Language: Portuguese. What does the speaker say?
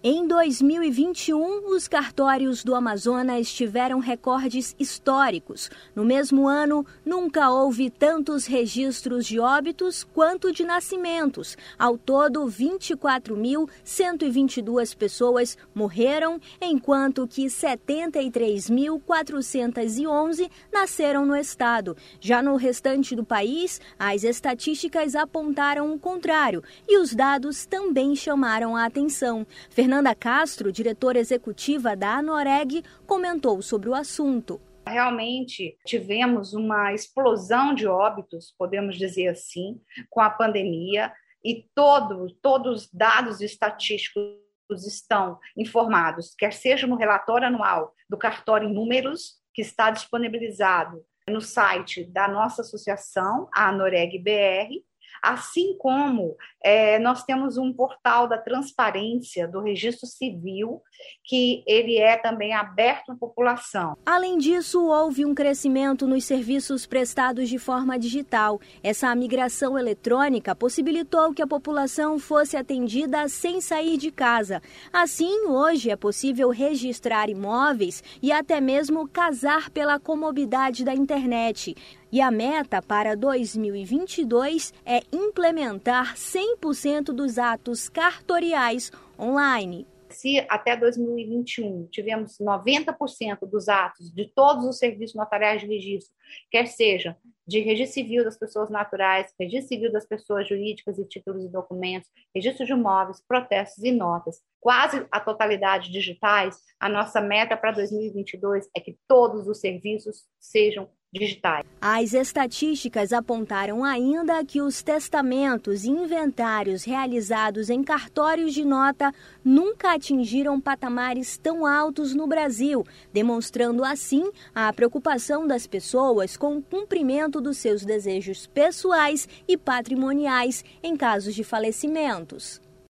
Em 2021, os cartórios do Amazonas tiveram recordes históricos. No mesmo ano, nunca houve tantos registros de óbitos quanto de nascimentos. Ao todo, 24.122 pessoas morreram, enquanto que 73.411 nasceram no estado. Já no restante do país, as estatísticas apontaram o contrário e os dados também chamaram a atenção. Fernanda Castro, diretora executiva da ANOREG, comentou sobre o assunto. Realmente tivemos uma explosão de óbitos, podemos dizer assim, com a pandemia, e todos os dados estatísticos estão informados, quer seja no relatório anual do Cartório em Números, que está disponibilizado no site da nossa associação, a ANOREG BR, assim como nós temos um portal da transparência do Registro Civil, que ele é também aberto à população. Além disso, houve um crescimento nos serviços prestados de forma digital. Essa migração eletrônica possibilitou que a população fosse atendida sem sair de casa. Assim, hoje é possível registrar imóveis e até mesmo casar pela comodidade da internet. E a meta para 2022 é implementar 100% dos atos cartoriais online. Se até 2021 tivemos 90% dos atos de todos os serviços notariais de registro, quer seja de registro civil das pessoas naturais, registro civil das pessoas jurídicas e títulos e documentos, registro de imóveis, protestos e notas, quase a totalidade digitais, a nossa meta para 2022 é que todos os serviços sejam digitais. As estatísticas apontaram ainda que os testamentos e inventários realizados em cartórios de nota nunca atingiram patamares tão altos no Brasil, demonstrando assim a preocupação das pessoas com o cumprimento dos seus desejos pessoais e patrimoniais em casos de falecimentos.